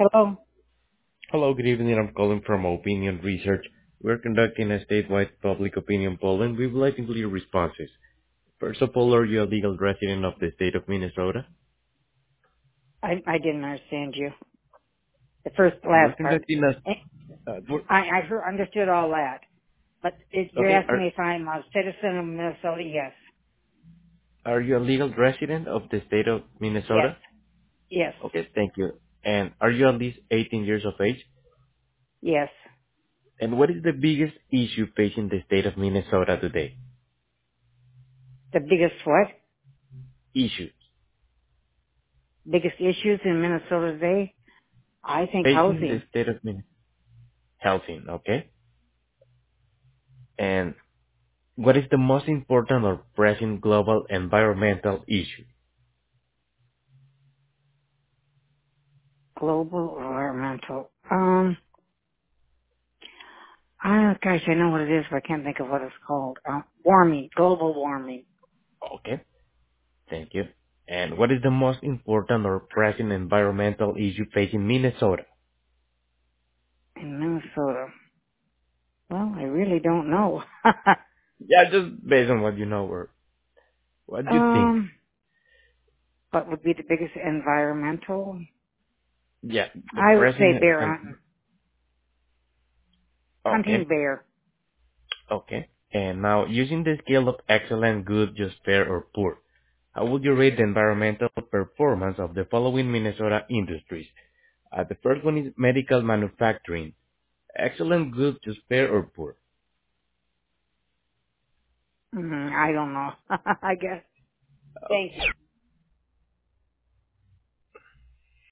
Hello. Hello, good evening. I'm calling from Opinion Research. We're conducting a statewide public opinion poll, and we would like to include your responses. First of all, are you a legal resident of the state of Minnesota? I didn't understand you. The first We're last part. conducting Eh, we're, I understood all that. But you're okay, asking me if I'm a citizen of Minnesota? Yes. are you a legal resident of the state of Yes. Minnesota? Yes. Okay, thank you. And are you at least 18 years of age? Yes. And what is the biggest issue facing the state of Minnesota today? The biggest what? Issues Biggest issues in Minnesota today? I think facing the housing. state of Minnesota. Housing, okay? And what is the most important or pressing global environmental issue? Global environmental. Gosh, I know what it is, but I can't think of what it's called. Warming. Global warming. Okay, thank you. And what is the most important or pressing environmental issue facing Minnesota? In Minnesota. Well, I really don't know. Yeah, just based on what you know or what you think. um, what would be the biggest environmental? Yeah, the I would say pressing bear and hunting. Hunting okay, bear. okay. And now using the scale of excellent, good, just fair, or poor, how would you rate the environmental performance of the following Minnesota industries? The first one is medical manufacturing. Excellent, good, just fair, or poor? I don't know. I guess. Thank you.